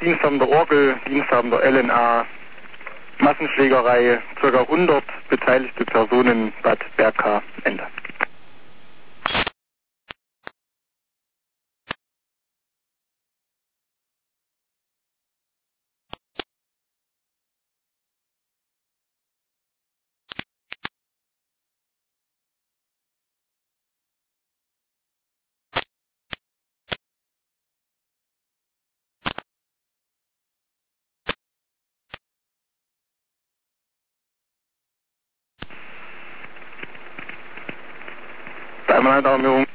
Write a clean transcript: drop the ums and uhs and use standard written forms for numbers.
Diensthabend der Orgel, Diensthabend der LNA, Massenschlägerei, ca. 100 beteiligte Personen, Bad Berka, Ende. Einmal eine Alarmierung.